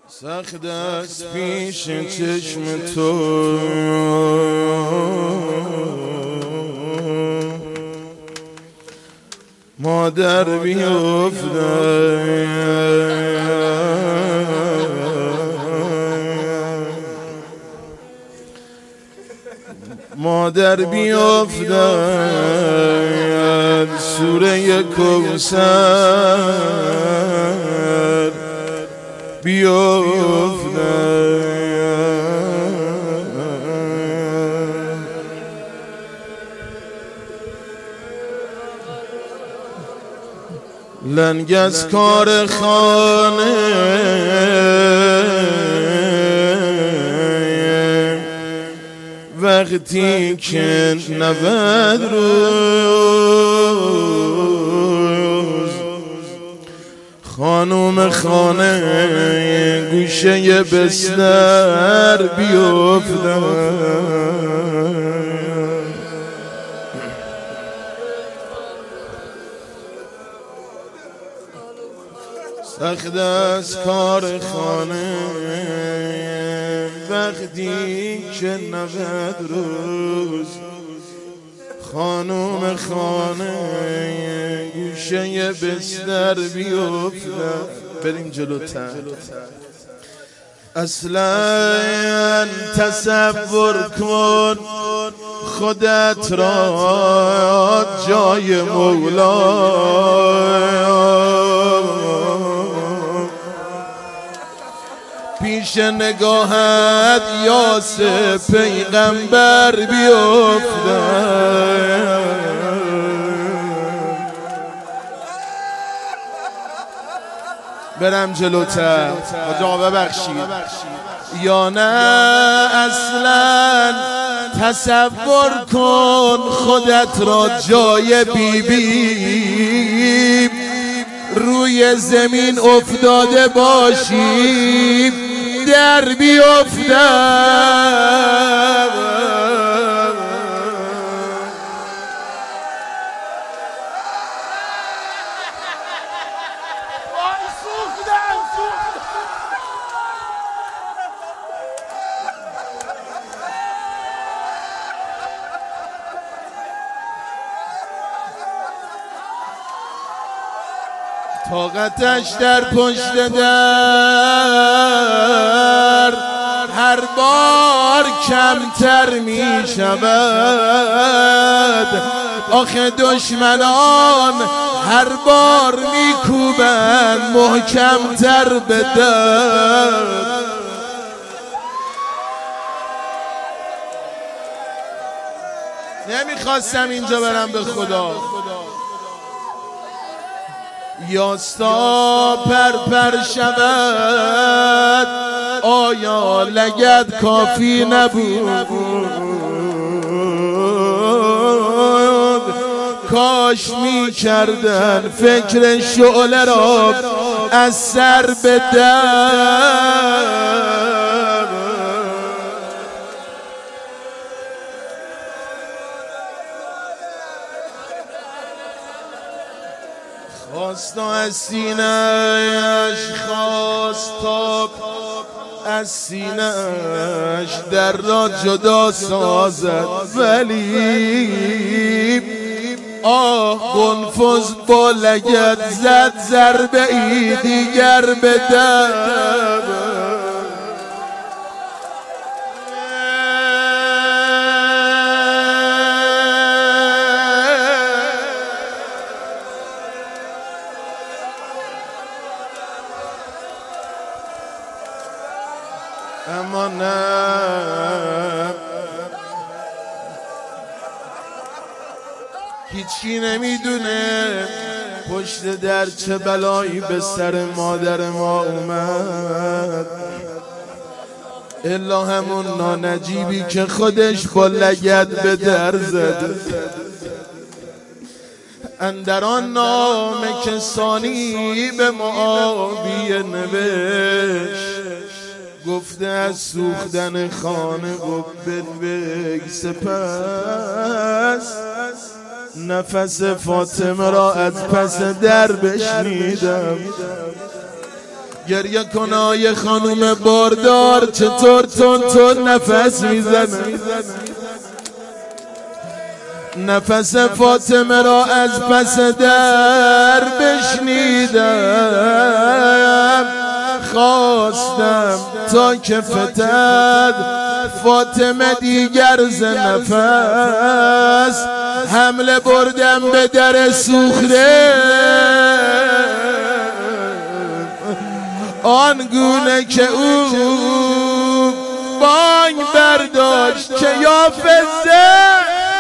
سخت است پیش چشم تو مادر بیفتد مادر بیفتد سوره کوثر بیفتد لنگ از کار خانه وقتی که 90 روز خانوم خانه گوشه بستر بیفتد سخت از کار خانه وقتی که 90 روز خانوم خانه گوشه بستر بیفتد. بریم جلوتر. اصلا تصور کن خودت را جای مولا پیش نگاهت یاس پیغمبر بیفتد. برم جلوتر. آقا ببخشید یا نه اصلا تصور کن خودت را جای بیبی روی زمین افتاده باشی در بیفتد. طاقتش در پشت در هر بار کمتر می شود. آخه دشمنان هر بار می کوبند محکمتر به در. نمیخواستم اینجا برم به خدا. یاستا پر شود آیا لگد کافی نبود؟ کاش می کردن فکر شعله را از سر به در. خواستا از سینه‌اش خواست تا از سینه‌اش در را جدا سازد ولی قنفذ با لگد زد ضربه ای دیگر به در. اما نه هیچی نمیدونه پشت در چه بلایی به سر مادر ما اومد الا همون نانجیبی که خودش با لگد به در زد. اندر آن نامه که ثانی به معاویه نوشت گفته از سوختن خانه بگذر سپس نفس فاطمه را از پس در بشنیدم. گریه کنای خانوم باردار چطور تون نفس میزنه. نفس فاطمه را از پس در بشنیدم، خواستم تا که فتد فاطمه دیگر ز نفس، حمله بردم به در سوخته آنگونه که او بانگ برداشت که یا فزه.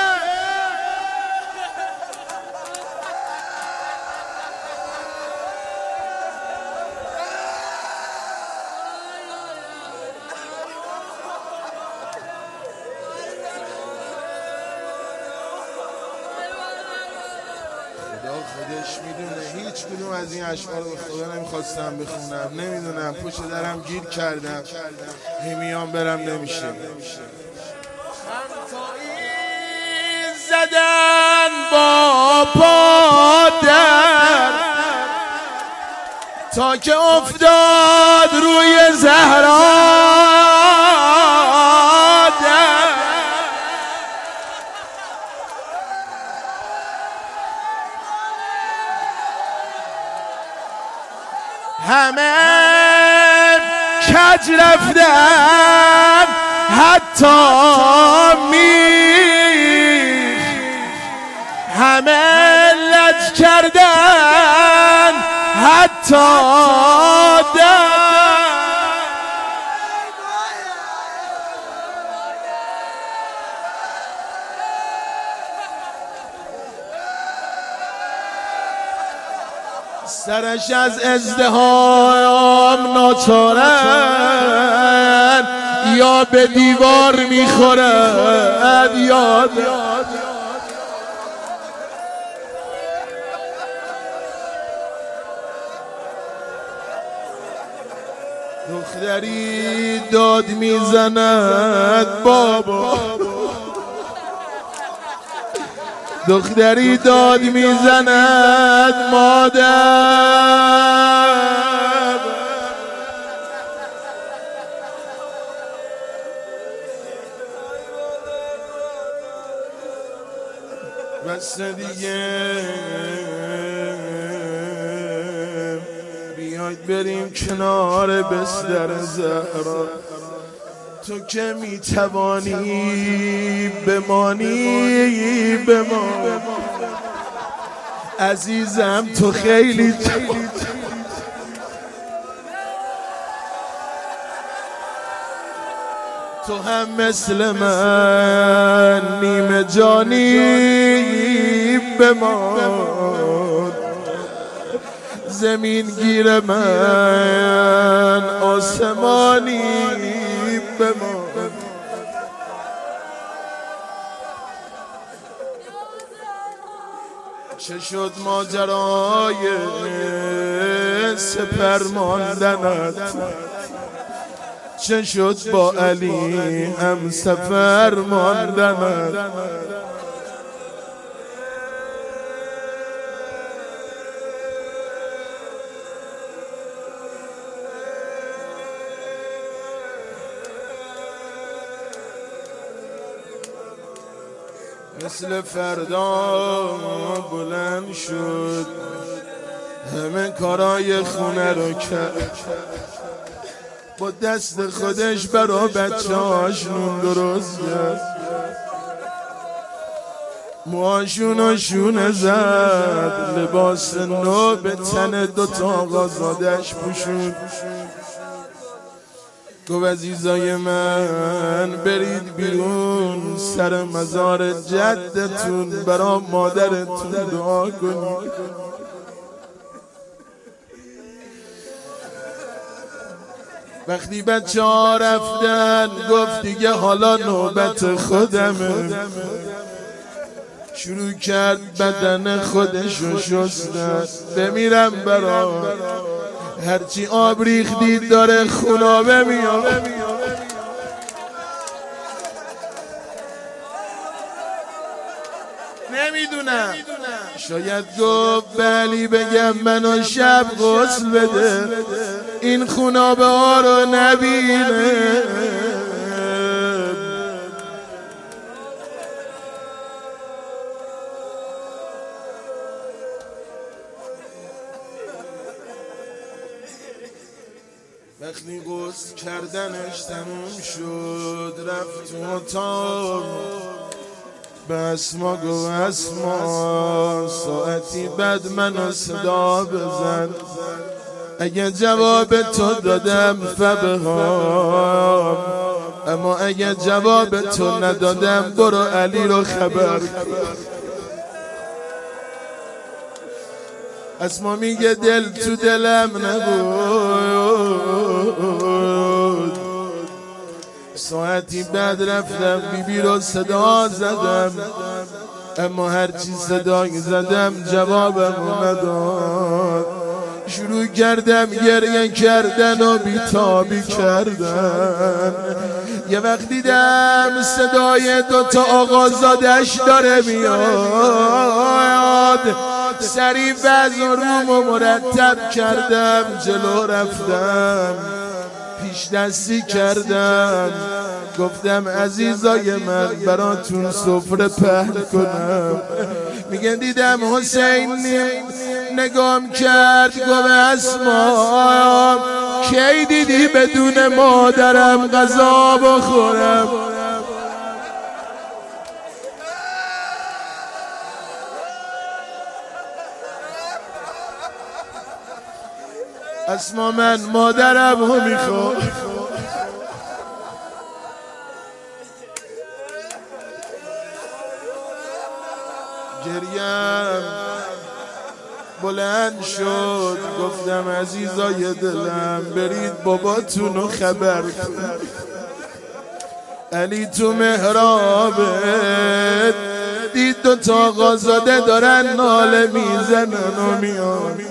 خودش میدونه هیچ کدوم از این اشعار رو خدا نمیخواستم بخونم، نمیدونم پشت درم گیر کردم، همیان برم نمیشه. همتایی زدن با پادر تا که افتاد روی زهرا، همه کج رفتن حتی میخ، همه لج کردن حتی در. سرش از ازدحام ناچارن، یا به دیوار میخورد یاد. دختری داد میزند بابا، دختری داد میزند مادر، بس دیگه بیاید بریم کنار بستر زهرا، تو که میتوانی بمانی بمان. عزیزم تو خیلی تو هم مثل من نیمه جانی بمان. زمین گیر من آسمانی بمان. چه شد ماجرای سپر ماندنت، چه شد با علی هم سفر ماندنت. مثل فردا بلند شد، همه کارای خونه رو کرد، با دست خودش برا بچه‌هاش نون درست کرد، موهاشون شونه زد، لباس نو به تن دوتا آقازادش پوشون. گفت عزیزای من برید بیرون، سر مزار جدتون برا مادرتون دعا کنید. وقتی بچه ها رفتن گفت دیگه حالا نوبت خودمه، شروع کرد بدن خودشو شستن. بمیرم برا هرچی آب ریختید داره خونابه میاد. نمیدونم شاید گفت بلی بگم منو شب غسل بده این خونابه ها رو نبینه. وقتی غسل کردنش تموم شد رفت تو اتاق به اسما گفت اسما ساعتی بعد منو صدا بزن اگه جواب تو دادم فبها اما اگه جواب تو ندادم برو علی رو خبر. اسما میگه دل تو دلم نبود ساعتی بعد رفتم بیبی رو صدا زدم اما هرچی صدای زدم جوابم نداد. شروع کردم گریه کردن و بیتابی کردن. یه وقت دیدم صدای دوتا آقازادش داره میاد. سریع وضع رومو مرتب کردم جلو رفتم پیش دستی کردم گفتم عزیزای من براتون سفره پهن کنم. میگن دیدم حسین نگام کرد گفت اسما کی دیدی بدون مادرم غذا بخورم. اسما من مادرم رو میخوام. گریم بلند شد گفتم عزیزای دلم برید باباتون رو خبر کن علی تو محرابه دید دوتا آقازاده دارن ناله میزنن و میان.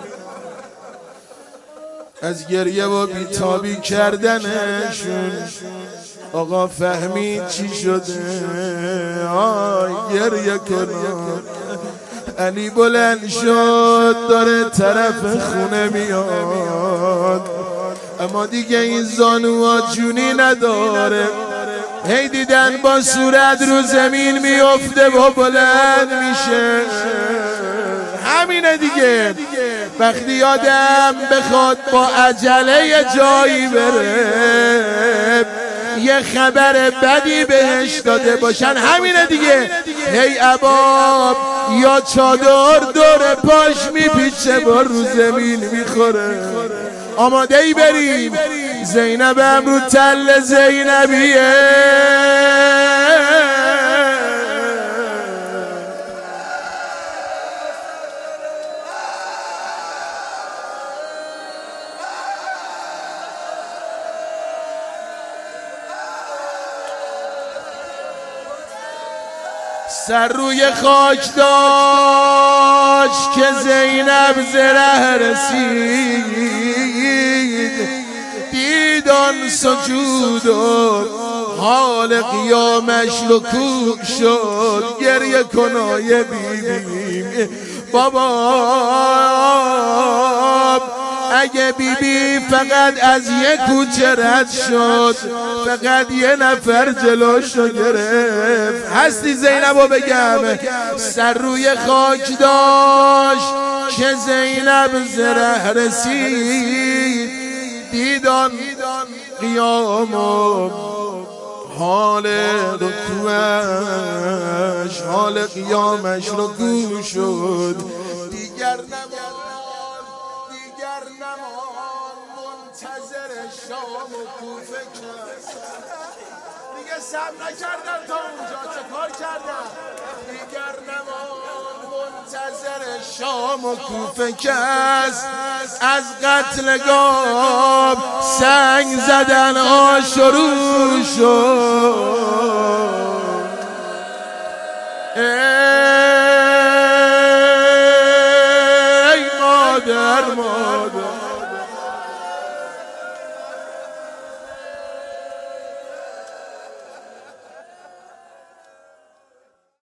از گریه و بیتابی کردنشون آقا فهمید چی شده. آی گریه کنم. علی بلند شد داره طرف خونه میاد اما دیگه این زانوها جونی نداره. هی دیدن با صورت رو زمین میفته و بلند میشه. همینه دیگه وقتی آدم بخواد با عجله جایی بره یه خبر بدی بهش داده باشن همینه دیگه. هی عباب یا چادر دور پاش میپیچه با رو زمین میخوره. آماده ای بریم زینبم رو تل زینبیه. سر روی خاک داشت که زینب زره رسید دیدان سجود و حال قیامش رو کوک شد. گریه کنای بیبیم بابا اگه بیبی فقط از یک کوچه رد شد فقط یه نفر جلوشو گرفت. هستی زینبو بگم سر روی خاک داشت که زینب زره رسید دیدان قیام و حال رکوعش حال قیامش رو گوش شد. دیگر نمان منتظر شام و کوفه کرد. دیگه صبر نکردم تا اونجا چه کار کردم. دیگر نمان منتظر شام و کوفه کرد. از قتلگاه سنگ زدن ها شروع شد.